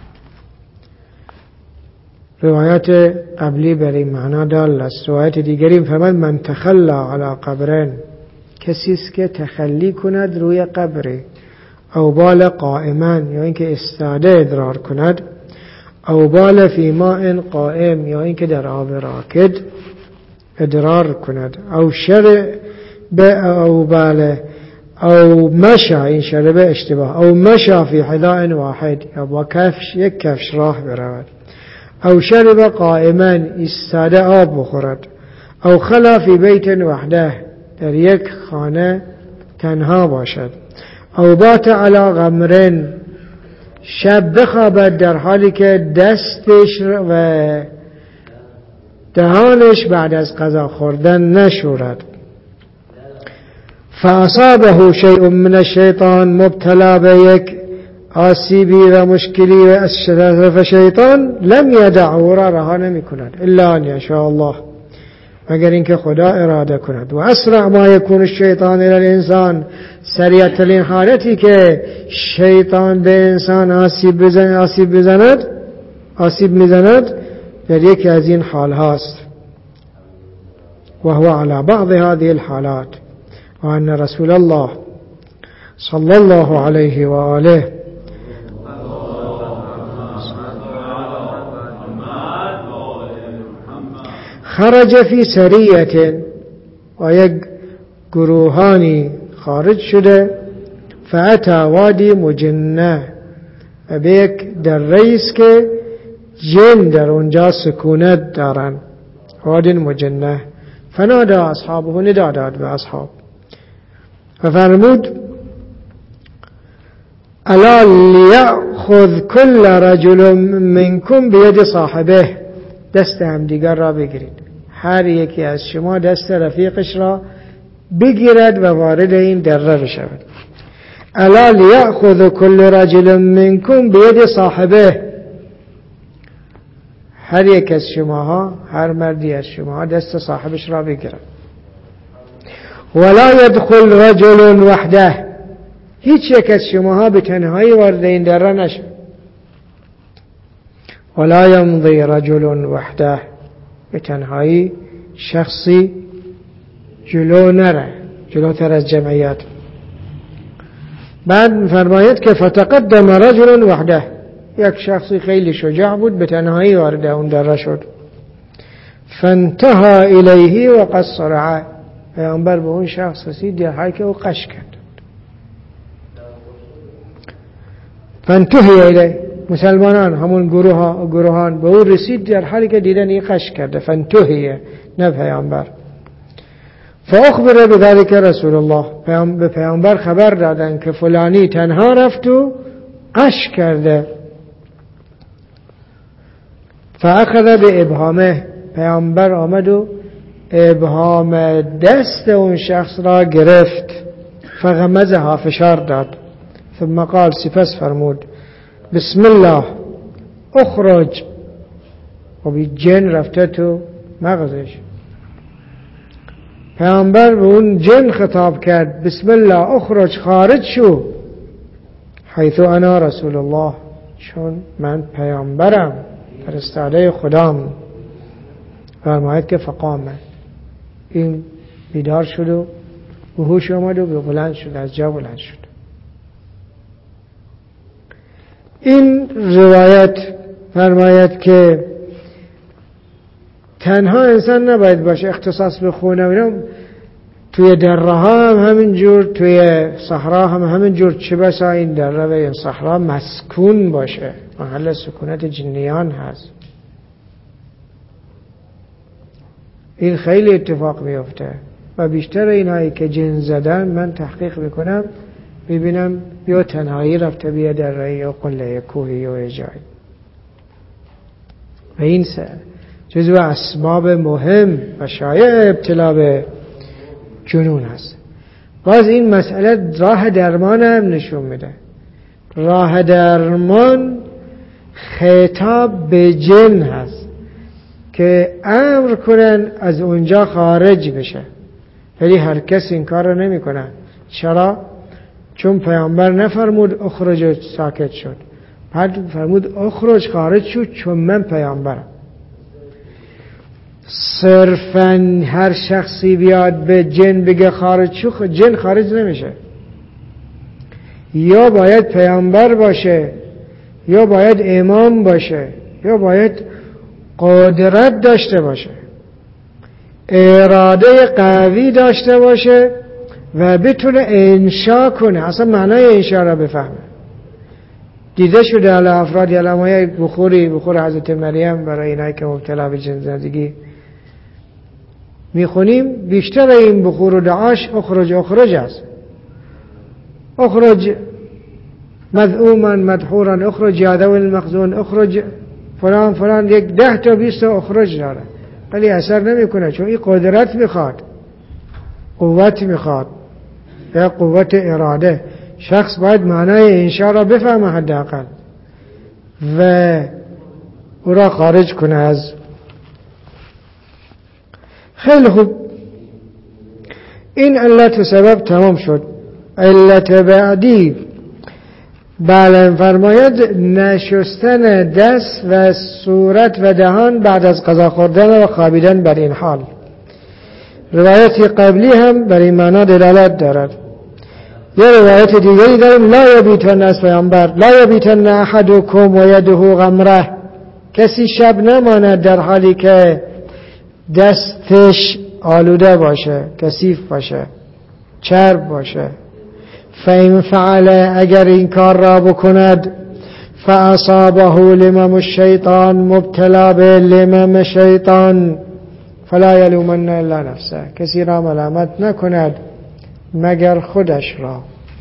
روایت قبلی بر این معنا دال است. روایت دیگری فرمود من تخلا علی قبرین، کسی است که تخلی کند روی قبری، او بال قائما یا اینکه استاده ادرار کند، او بال فی ماء قائم یا اینکه در آب راکد ادرار کند، او شرب او بال او مشا، این شرب اشتباه، او مشا فی حذاء واحد یا با کفش یک کفش راه برود، او شرب قائما ایستاده آب بخورد، او خلا فی بیت وحده در یک خانه تنها باشد، او بات علی غمرن شب بخوابد در حالی که دستش و دهانش بعد از غذا خوردن نشورد، فاصابه شیء من الشیطان، مبتلا به یک آسیبی و مشکلی و از طرف شیطان، لم یدعه را رها نمی کند الا ان یشاء الله، مگر اینکه خدا اراده کند. و اسرع ما یکون الشیطان الی الانسان، سریعترین حالتی که شیطان به انسان آسیب میزند در یکی از این حال هاست. و هو علی بعض هذه الحالات و ان رسول الله صلی الله علیه و آله خرج فی سریة، و یک گروهانی خارج شده، فاتا وادی مجنه، و به یک در رئیس که جن در اونجا سکونت دارن، واد مجنه. فنادى اصحابه، ندا داد به اصحاب و فرمود الا لیأخذ کل رجل منکم بید صاحبه، دست همدیگر را بگیرید، هر یکی از شما دست رفیقش را بگیرد و وارد این دره بشود. الا لیأخذ کل رجل منکم بید صاحبه، هر یک از شماها، هر مردی از شماها دست صاحبش را بگیرد. ولا يدخل رجل وحده، هیچ یک از شماها به تنهایی وارد این دره نشد. ولا يمضي رجل وحده، به تنهایی شخصی جلو نره، جلوتر از جمعیت. بعد فرماید که فتقدم رجل وحده، یک شخصی خیلی شجاع بود، به تنهایی وارد اون دره شد. فانتهى الیه و قصر، پیامبر به اون شخص رسید در حالی که او قش کرد. فانتهی الیه، مسلمانان همون گروهان به او رسید در حالی که دیدن این قش کرده. فانتهی، نه پیامبر. فاخبر بذلك رسول الله، به پیامبر خبر دادن که فلانی تنها رفت و قش کرده. فاخذ بابهامه، پیامبر آمد و ابهام دست اون شخص را گرفت. فغمزها، فشار داد. ثم قال، سپس فرمود بسم الله اخرج، و بی جن رفته تو مغزش. پیامبر به اون جن خطاب کرد بسم الله اخرج، خارج شو. حیث انا رسول الله، چون من پیامبرم، فرستاده خدام. فرماید که فقامه، این بیدار شد و به هوش آمد و بلند شد، از جا بلند شد. این روایت فرماید که تنها انسان نباید باشه اختصاص به خونه، توی دره ها هم همینجور، توی صحرا هم همینجور، چه بسا این دره و این صحرا مسکون باشه، محل سکونت جنیان هست. این خیلی اتفاق میفته و بیشتر اینایی که جن زدن من تحقیق میکنم میبینم یا تنهایی رفته بیا دره یا قله کوهی یا جایی، و این جزو اسباب مهم و شایع ابتلا به جنون هست. باز این مسئله راه درمان هم نشون میده. راه درمان خطاب به جن هست که امر کنن از اونجا خارج بشه، ولی هر کس این کار رو نمی کنن. چرا؟ چون پیامبر نفرمود اخرج ساکت شد، بعد فرمود اخرج خارج شد، چون من پیامبرم. صرفاً هر شخصی بیاد به جن بگه خارج شو، جن خارج نمیشه. یا باید پیامبر باشه، یا باید امام باشه، یا باید قدرت داشته باشه، اراده قوی داشته باشه و بتونه انشا کنه، اصلا معنای انشا را بفهمه. دیده شده علی افرادی علمای بخور حضرت مریم برای اینایی که مبتلا به جن زدگی میخونیم، بیشتر این بخور و دعاش اخرج است. اخرج مذعوما مدحورا، اخرج یادو المخزون، اخرج فلان فلان، یک 10 تا 20 تا اخرج داره، ولی اثر نمیکنه، چون این قدرت میخواد، قوت میخواد، یا قوت اراده. شخص باید معنای انشا را بفهمه حداقل و او را خارج کنه از. خیلی خوب، این علت و سبب تمام شد. علت بعدی، بله، فرماید نشستن دست و صورت و دهان بعد از غذا خوردن و خوابیدن بر این حال. روایت قبلی هم بر این معنا دلالت دارد. یه روایت دیگری داریم لا یبیتن، از پیامبر، لا یبیتن احدکم و یده غمره، کسی شب نماند در حالی که دستش آلوده باشه، کثیف باشه، چرب باشه. فإن فعل، اگر این کار را بکند، فاصابه لمم الشیطان، مبتلا به لمم شیطان، فلا یلومن الا نفسه، کسی را ملامت نکند مگر خودش را.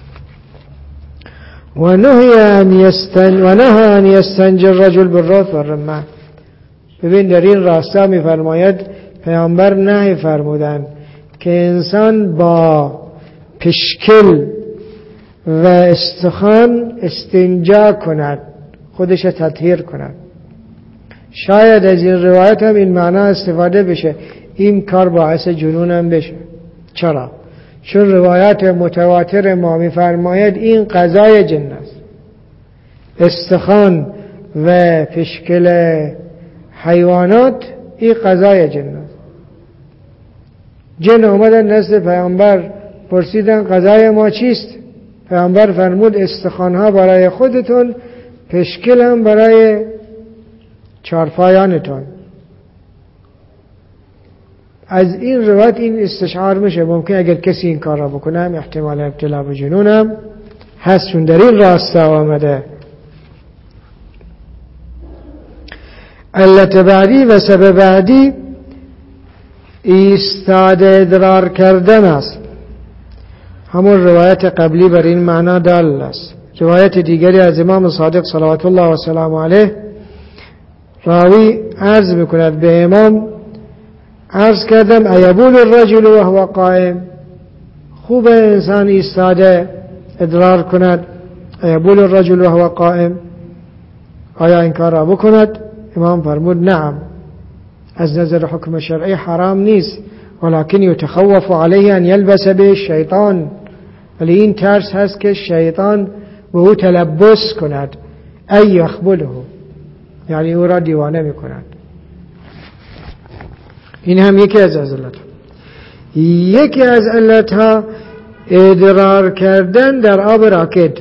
و نهی ان یستنجی الرجل بالرطب والرمان. ببین در این راستا میفرماید پیامبر نهی فرمودن که انسان با پشکل و استخوان استنجا کند، خودش تطهیر کند. شاید از این روایت هم این معنا استفاده بشه این کار باعث جنون هم بشه. چرا؟ چون روایات متواتر ما میفرماید این قضای جن است. استخوان و پشکل حیوانات این قضای جن است. جن آمدن نزد پیامبر پرسیدن قضای ما چیست؟ پیامبر فرمود استخوانها برای خودتون، پشکل هم برای چارپایانتون. از این روایت این استشعار میشه ممکن اگر کسی این کار را بکنه هم احتمال ابتلا به جنون هم هست، چون در این راستا آمده. علت بعدی و سبب بعدی ایستاده ادرار کردن است. همون روایت قبلی بر این معنا دال است. روایت دیگری از امام صادق صلوات الله و سلام علیه، راوی عرض میکند به امام عرض کردم ایبول الرجل و هو قائم، خوب انسان ایستاده ادرار کند؟ ایبول الرجل و هو قائم، آیا این کار را بکند؟ امام فرمود نعم، از نظر حکم شرعی حرام نیست، ولكن یتخوف علیه ان یلبس به الشیطان، ولی این ترس هست که شیطان به او تلبس کند، ای یخبله، یعنی او را دیوانه میکند. این هم یکی از علت. یکی از علتها ادرار کردن در آب راکد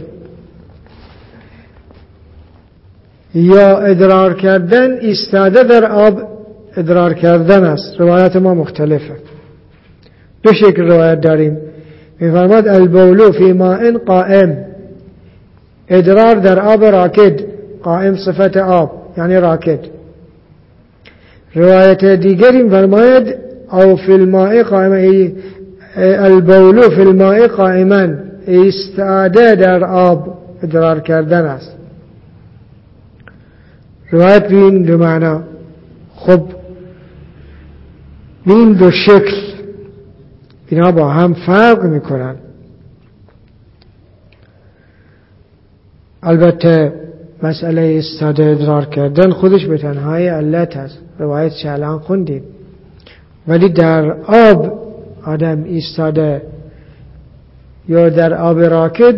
یا ادرار کردن ایستاده در آب ادرار کردن است. روایت ما مختلفه، دو شکل روایت داریم. می‌فرماد البول فی ماء قائم، ادرار در آب راکد، قائم صفت آب یعنی راکد. روایت دیگری می‌فرماید او فی الماء قائما، البول فی الماء قائما، ایستاده در آب ادرار کردن است. روایت به این دو معنا. خب این دو شکل اینا با هم فرق میکنن. البته مسئله ایستاده ادرار کردن خودش به تنهایی علت است، روایت چه الان خوندیم، ولی در آب آدم ایستاده یا در آب راکد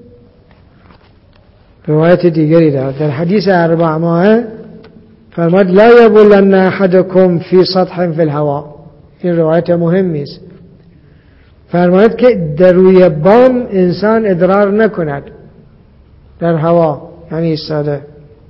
روایت دیگری دارد. در حدیث 4 ماهه فرمود لا یبولن احدکم فی سطح فی الهواء، این روایت مهمی است. فرمود که در روی بام انسان ادرار نکند، در هوا یعنی ایستاده.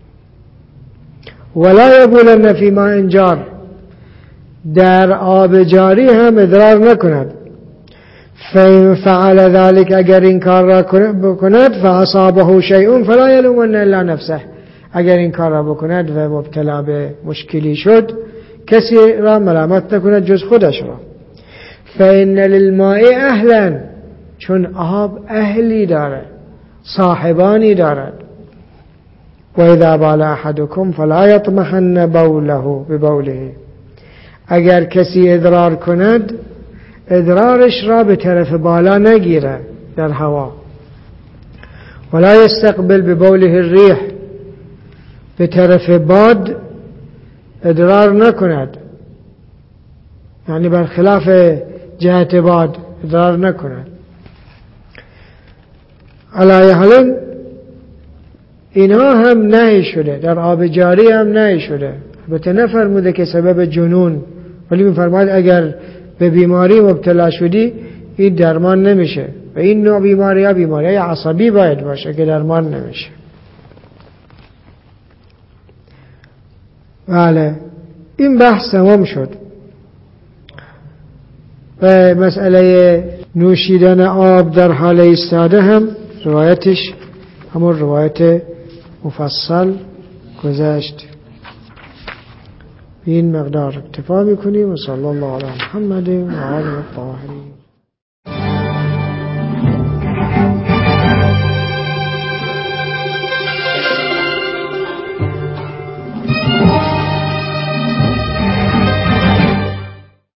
ولا یبولن فی ماء جار، در آب جاری هم ادرار نکند. فإن فعل ذلك، اگر این کار را بکند، فاصابه شیء فلا یلومن الا نفسه، اگر این کار را بکند و مبتلا به مشکلی شد کسی را ملامت نکند جز خودش را. فإن للماء اهلا، چون آب اهلی داره، صاحبانی دارد. و اذا بال احدکم فلا یطمحن بوله ببوله، اگر کسی ادرار کند ادرارش را به طرف بالا نگیره در هوا. ولا یستقبل ببوله الریح، به طرف باد ادرار نکند، یعنی برخلاف جهت باد ادرار نکند. علی حال اینها هم نهی شده، در آب جاری هم نهی شده. البته نفرموده که سبب جنون، ولی میفرماید اگر به بیماری مبتلا شدی این درمان نمیشه، و این نوع بیماری ها بیماری عصبی باید باشه که درمان نمیشه. بله، این بحث تمام شد. و مسئله نوشیدن آب در حال ایستاده هم روایتش همون روایت مفصل گذشت. به این مقدار اکتفا میکنیم و صلی الله علی محمد و آله الطاهرین.